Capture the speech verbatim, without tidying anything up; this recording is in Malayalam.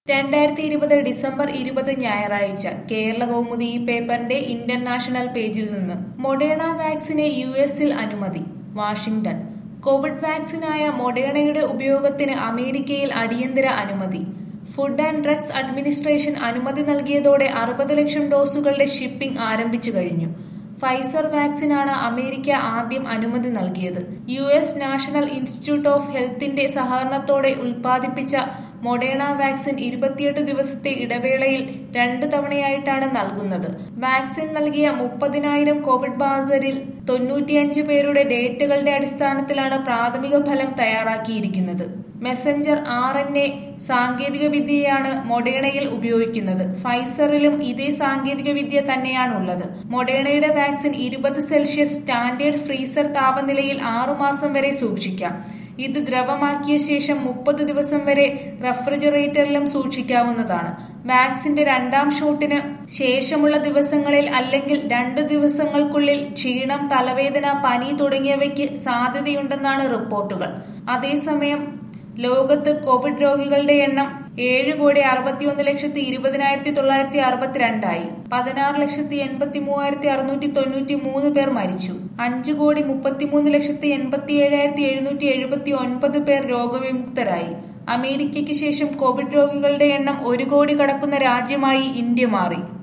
രണ്ടായിരത്തി ഇരുപത് ഡിസംബർ ഇരുപത് ഞായറാഴ്ച കേരള കൗമുദി ഈ പേപ്പറിന്റെ ഇന്റർനാഷണൽ പേജിൽ നിന്ന് മൊഡേണ വാക്സിന് യു എസിൽ അനുമതി. വാഷിംഗ്ടൺ. കോവിഡ് വാക്സിനായ മൊഡേണയുടെ ഉപയോഗത്തിന് അമേരിക്കയിൽ അടിയന്തര അനുമതി. ഫുഡ് ആൻഡ് ഡ്രഗ്സ് അഡ്മിനിസ്ട്രേഷൻ അനുമതി നൽകിയതോടെ അറുപത് ലക്ഷം ഡോസുകളുടെ ഷിപ്പിംഗ് ആരംഭിച്ചു കഴിഞ്ഞു. ഫൈസർ വാക്സിനാണ് അമേരിക്ക ആദ്യം അനുമതി നൽകിയത്. U S national institute of ഹെൽത്തിന്റെ സഹകരണത്തോടെ ഉൽപ്പാദിപ്പിച്ച മൊഡേണ വാക്സിൻ ഇരുപത്തിയെട്ട് ദിവസത്തെ ഇടവേളയിൽ രണ്ട് തവണയായിട്ടാണ് നൽകുന്നത്. വാക്സിൻ നൽകിയ മുപ്പതിനായിരം കോവിഡ് ബാധിതരിൽ തൊണ്ണൂറ്റിയഞ്ച് പേരുടെ ഡേറ്റകളുടെ അടിസ്ഥാനത്തിലാണ് പ്രാഥമിക ഫലം തയ്യാറാക്കിയിരിക്കുന്നത്. മെസഞ്ചർ ആർ എൻ എ സാങ്കേതിക വിദ്യയാണ് മൊഡേണയിൽ ഉപയോഗിക്കുന്നത്. ഫൈസറിലും ഇതേ സാങ്കേതിക വിദ്യ തന്നെയാണുള്ളത്. മൊഡേണയുടെ വാക്സിൻ ഇരുപത് സെൽഷ്യസ് സ്റ്റാൻഡേർഡ് ഫ്രീസർ താപനിലയിൽ ആറുമാസം വരെ സൂക്ഷിക്കാം. ഇത് ദ്രവമാക്കിയ ശേഷം മുപ്പത് ദിവസം വരെ റെഫ്രിജറേറ്ററിലും സൂക്ഷിക്കാവുന്നതാണ്. വാക്സിന്റെ രണ്ടാം ഷോട്ടിന് ശേഷമുള്ള ദിവസങ്ങളിൽ അല്ലെങ്കിൽ രണ്ട് ദിവസങ്ങൾക്കുള്ളിൽ ക്ഷീണം, തലവേദന, പനി തുടങ്ങിയവയ്ക്ക് സാധ്യതയുണ്ടെന്നാണ് റിപ്പോർട്ടുകൾ. അതേസമയം ലോകത്ത് കോവിഡ് രോഗികളുടെ എണ്ണം ഏഴ് കോടി അറുപത്തിയൊന്ന് ലക്ഷത്തി ഇരുപതിനായിരത്തി തൊള്ളായിരത്തി അറുപത്തിരണ്ടായി. പതിനാറ് ലക്ഷത്തി എൺപത്തി മൂവായിരത്തി അറുന്നൂറ്റി തൊണ്ണൂറ്റി മൂന്ന് പേർ മരിച്ചു. അഞ്ചു കോടി മുപ്പത്തിമൂന്ന് ലക്ഷത്തി എൺപത്തി ഏഴായിരത്തി എഴുന്നൂറ്റി എഴുപത്തി ഒൻപത് പേർ രോഗവിമുക്തരായി. അമേരിക്കയ്ക്ക് ശേഷം കോവിഡ് രോഗികളുടെ എണ്ണം ഒരു കോടി കടക്കുന്ന രാജ്യമായി ഇന്ത്യ മാറി.